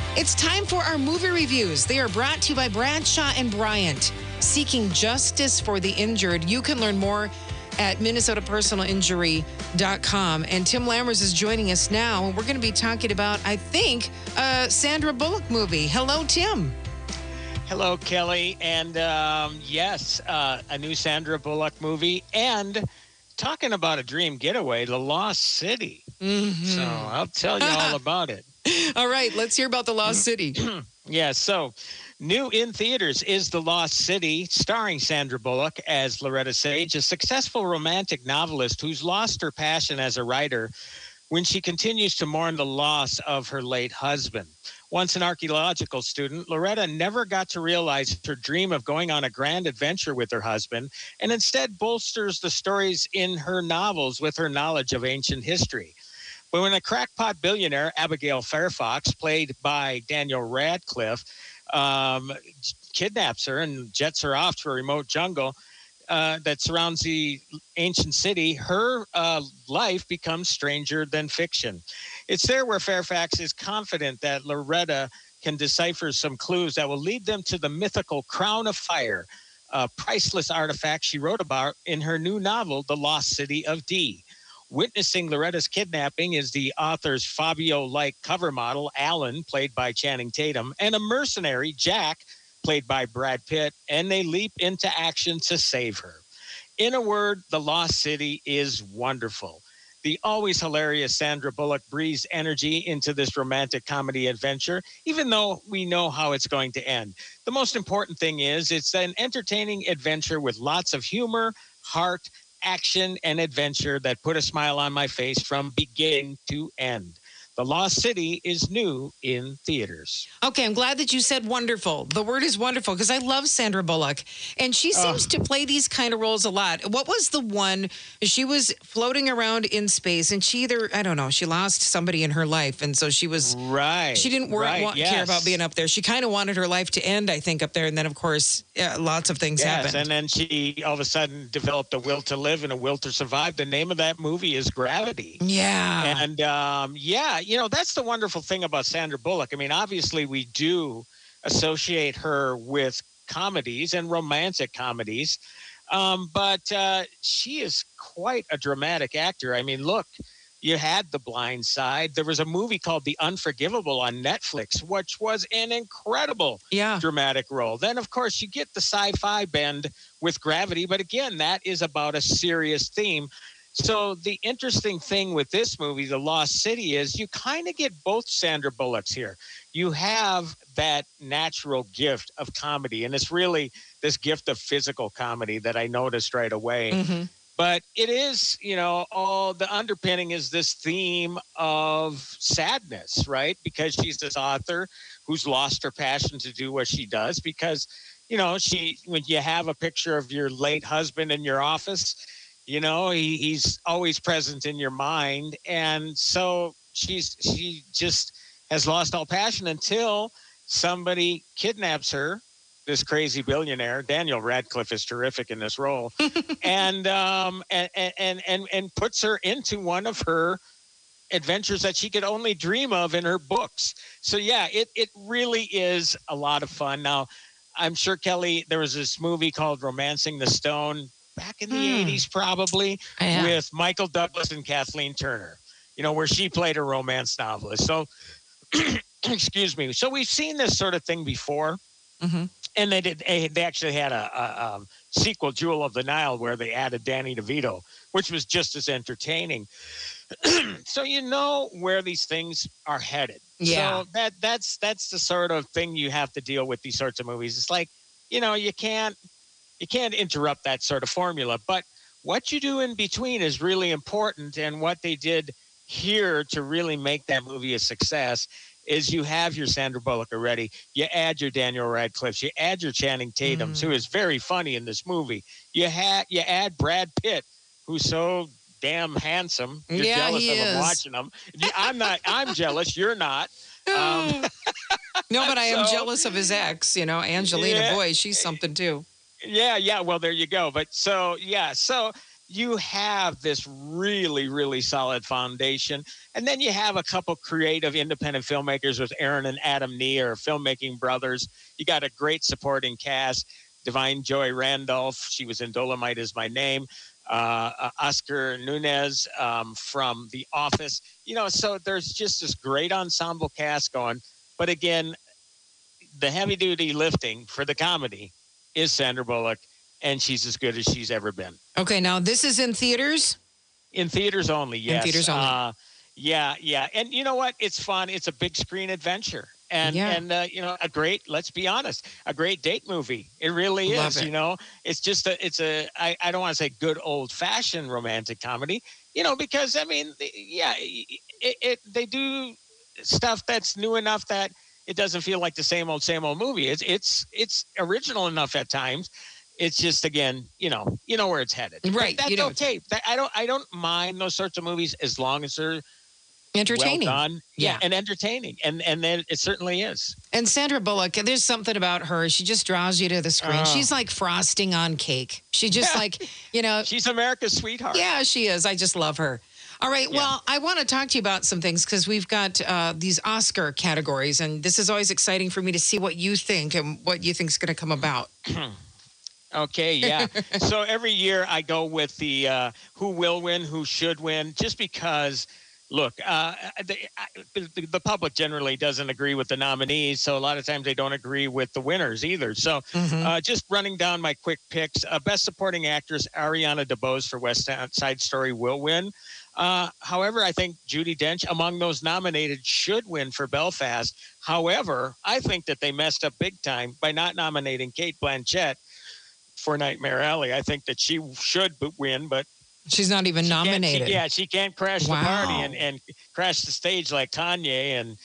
It's time for our movie reviews. They are brought to you by Bradshaw and Bryant, seeking justice for the injured. You can learn more at minnesotapersonalinjury.com. And Tim Lammers is joining us now. We're going to be talking about, I think, a Sandra Bullock movie. Hello, Tim. Hello, Kelly. And yes, a new Sandra Bullock movie. And talking about a dream getaway, The Lost City. Mm-hmm. So I'll tell you all about it. All right, let's hear about The Lost City. Yeah, so new in theaters is The Lost City, starring Sandra Bullock as Loretta Sage, a successful romantic novelist who's lost her passion as a writer when she continues to mourn the loss of her late husband. Once an archaeological student, Loretta never got to realize her dream of going on a grand adventure with her husband, and instead bolsters the stories in her novels with her knowledge of ancient history. But when a crackpot billionaire, Abigail Fairfax, played by Daniel Radcliffe, kidnaps her and jets her off to a remote jungle that surrounds the ancient city, her life becomes stranger than fiction. It's there where Fairfax is confident that Loretta can decipher some clues that will lead them to the mythical Crown of Fire, a priceless artifact she wrote about in her new novel, The Lost City of D. Witnessing Loretta's kidnapping is the author's Fabio-like cover model, Alan, played by Channing Tatum, and a mercenary, Jack, played by Brad Pitt, and they leap into action to save her. In a word, The Lost City is wonderful. The always hilarious Sandra Bullock breathes energy into this romantic comedy adventure, even though we know how it's going to end. The most important thing is it's an entertaining adventure with lots of humor, heart, action, and adventure that put a smile on my face from beginning to end. The Lost City is new in theaters. Okay, I'm glad that you said wonderful. The word is wonderful because I love Sandra Bullock. And she seems to play these kind of roles a lot. What was the one? She was floating around in space and she either, I don't know, she lost somebody in her life. And so she was, right. She didn't care about being up there. She kind of wanted her life to end, I think, up there. And then, of course, lots of things happened. And then she all of a sudden developed a will to live and a will to survive. The name of that movie is Gravity. Yeah. And you know, that's the wonderful thing about Sandra Bullock. I mean, obviously we do associate her with comedies and romantic comedies, but she is quite a dramatic actor. I mean, look, you had The Blind Side. There was a movie called The Unforgivable on Netflix, which was an incredible dramatic role. Then, of course, you get the sci-fi bend with Gravity, but again, that is about a serious theme. So the interesting thing with this movie, The Lost City, is you kind of get both Sandra Bullocks here. You have that natural gift of comedy, and it's really this gift of physical comedy that I noticed right away. Mm-hmm. But it is, you know, all the underpinning is this theme of sadness, right? Because she's this author who's lost her passion to do what she does because, you know, when you have a picture of your late husband in your office, you know, he's always present in your mind. And so she just has lost all passion until somebody kidnaps her, this crazy billionaire. Daniel Radcliffe is terrific in this role, and puts her into one of her adventures that she could only dream of in her books. So, yeah, it really is a lot of fun. Now, I'm sure, Kelly, there was this movie called Romancing the Stone back in the 80s, probably, with Michael Douglas and Kathleen Turner, you know, where she played a romance novelist. So, excuse me. So we've seen this sort of thing before. Mm-hmm. And they actually had a sequel, Jewel of the Nile, where they added Danny DeVito, which was just as entertaining. So you know where these things are headed. Yeah. So that's the sort of thing you have to deal with these sorts of movies. It's like, you know, you can't interrupt that sort of formula. But what you do in between is really important. And what they did here to really make that movie a success is you have your Sandra Bullock already. You add your Daniel Radcliffe. You add your Channing Tatum, who is very funny in this movie. You add Brad Pitt, who's so damn handsome. You're jealous of him watching him. I'm jealous. You're not. No, but I am jealous of his ex, you know, Angelina. Boy, she's something too. Yeah. Well, there you go. But so you have this really, really solid foundation. And then you have a couple creative independent filmmakers with Aaron and Adam Nee, or filmmaking brothers. You got a great supporting cast. Divine Joy Randolph, she was in Dolomite Is My Name. Oscar Nunez from The Office. So there's just this great ensemble cast going. But again, the heavy duty lifting for the comedy is Sandra Bullock, and she's as good as she's ever been. Okay, now this is in theaters? In theaters only, yes. In theaters only. Yeah. And you know what? It's fun. It's a big screen adventure. And a great, let's be honest, a great date movie. It really Love is. it. It's I don't want to say good old fashioned romantic comedy, because I mean, they do stuff that's new enough that it doesn't feel like the same old movie. It's original enough at times. It's just, again, you know where it's headed. Right. But that's okay. I don't mind those sorts of movies as long as they're Entertaining. well done, and entertaining, and then it certainly is. And Sandra Bullock, there's something about her. She just draws you to the screen. She's like frosting on cake. She just she's America's sweetheart. Yeah, she is. I just love her. All right. Well, I want to talk to you about some things because we've got these Oscar categories, and this is always exciting for me to see what you think and what you think is going to come about. Okay, yeah. So every year I go with the who will win, who should win, just because. Look, the public generally doesn't agree with the nominees, so a lot of times they don't agree with the winners either. So just running down my quick picks, Best Supporting Actress, Ariana DeBose for West Side Story will win. However, I think Judi Dench, among those nominated, should win for Belfast. However, I think that they messed up big time by not nominating Cate Blanchett for Nightmare Alley. I think that she should win, but she's not even nominated. She can't crash the party and crash the stage like Kanye, and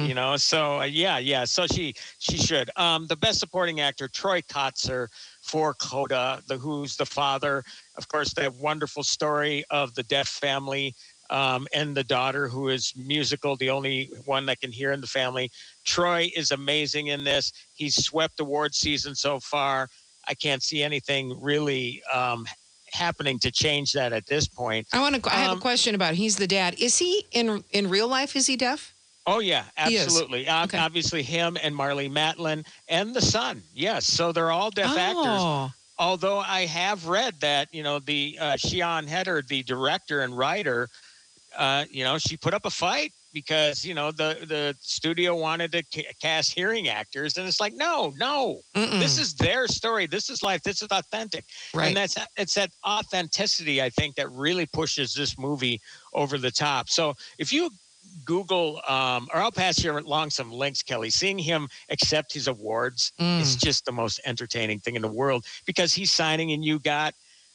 so so she should. The Best Supporting Actor, Troy Kotsur for Coda, who's the father, of course, that wonderful story of the deaf family and the daughter who is musical, the only one that can hear in the family. Troy is amazing in this. He's swept award season so far. I can't see anything really happening to change that at this point. I have a question about he's the dad. Is he in real life? Is he deaf? Oh yeah, absolutely. Okay. Obviously, him and Marlee Matlin and the son. Yes, so they're all deaf actors. Although I have read that the Sian Heder, the director and writer, she put up a fight because the studio wanted to cast hearing actors, and it's like no, this is their story, this is life, this is authentic, right? And it's that authenticity, I think, that really pushes this movie over the top. So if you Google, or I'll pass you along some links, Kelly, seeing him accept his awards is just the most entertaining thing in the world, because he's signing and you got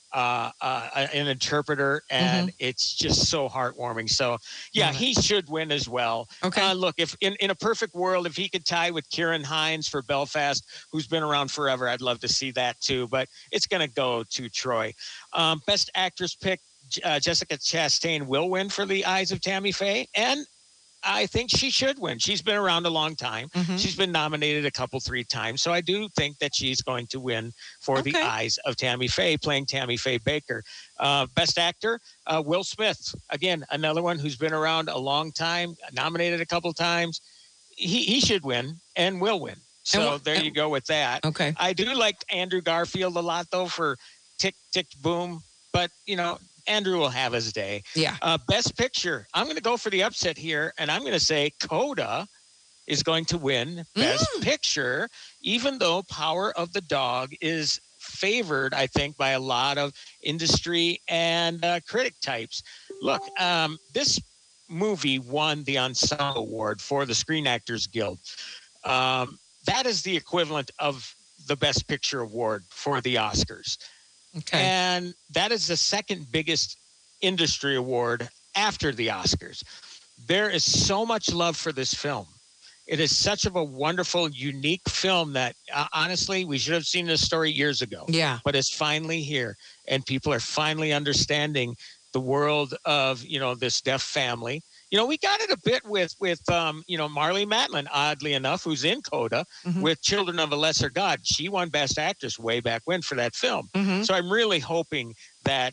an interpreter, and it's just so heartwarming. So he should win as well. Okay. Look, if in a perfect world, if he could tie with Ciarán Hinds for Belfast, who's been around forever, I'd love to see that too, but it's going to go to Troy. Best Actress pick, Jessica Chastain will win for The Eyes of Tammy Faye, and I think she should win. She's been around a long time. She's been nominated 3 times. So I do think that she's going to win for The Eyes of Tammy Faye, playing Tammy Faye Baker. Best Actor, Will Smith. Again, another one who's been around a long time, nominated a couple times. He should win and will win. So there you go with that. Okay. I do like Andrew Garfield a lot, though, for Tick, Tick, Boom. But, Andrew will have his day. Yeah. Best Picture. I'm going to go for the upset here, and I'm going to say Coda is going to win Best Picture, even though Power of the Dog is favored, I think, by a lot of industry and critic types. Look, this movie won the Ensemble Award for the Screen Actors Guild. That is the equivalent of the Best Picture Award for the Oscars. Okay. And that is the second biggest industry award after the Oscars. There is so much love for this film. It is such of a wonderful, unique film that honestly, we should have seen this story years ago. Yeah. But it's finally here, and people are finally understanding the world of, this deaf family. we got it a bit with Marlee Matlin, oddly enough, who's in Coda with Children of a Lesser God. She won Best Actress way back when for that film. So I'm really hoping that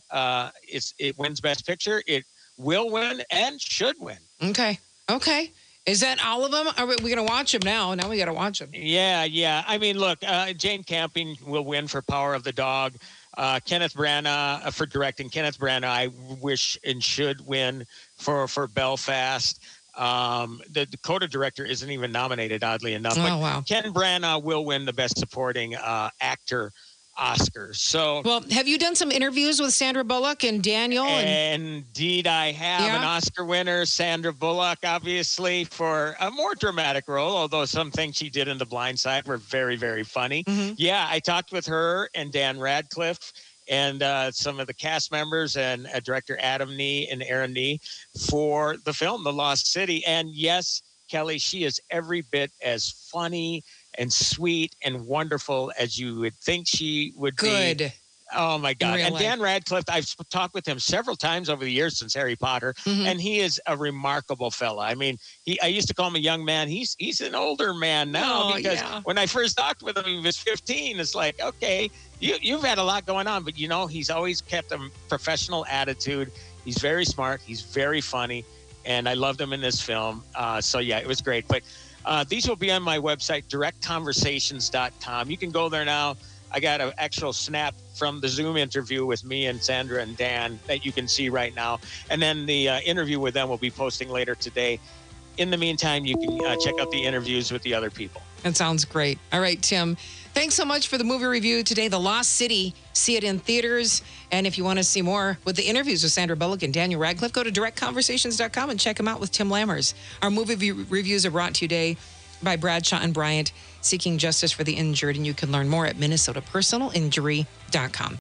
it wins Best Picture. It will win and should win. Okay. Is that all of them? Are we going to watch them now? Now we got to watch them. Yeah. I mean, look, Jane Campion will win for Power of the Dog. Kenneth Branagh for directing. Kenneth Branagh, I wish and should win for Belfast. The Coda director isn't even nominated, oddly enough. Oh, wow. Ken Branagh will win the Best Supporting Actor Oscar. So, well, have you done some interviews with Sandra Bullock and Daniel? Indeed, I have. An Oscar winner, Sandra Bullock, obviously, for a more dramatic role, although some things she did in The Blind Side were very, very funny. Yeah, I talked with her and Dan Radcliffe and some of the cast members and director Adam Nee and Aaron Nee for the film, The Lost City. And yes, Kelly, she is every bit as funny and sweet and wonderful as you would think she would be. Oh, my God. And Dan Radcliffe, I've talked with him several times over the years since Harry Potter, and he is a remarkable fella. I mean, I used to call him a young man. He's an older man now because when I first talked with him, he was 15. It's like, okay, you've had a lot going on, but, he's always kept a professional attitude. He's very smart. He's very funny, and I loved him in this film. So, yeah, it was great. But these will be on my website, directconversations.com. You can go there now. I got an actual snap from the Zoom interview with me and Sandra and Dan that you can see right now. And then the interview with them will be posting later today. In the meantime, you can check out the interviews with the other people. That sounds great. All right, Tim. Thanks so much for the movie review today, The Lost City. See it in theaters. And if you want to see more with the interviews with Sandra Bullock and Daniel Radcliffe, go to directconversations.com and check them out with Tim Lammers. Our movie reviews are brought to you today by Bradshaw and Bryant, seeking justice for the injured. And you can learn more at minnesotapersonalinjury.com.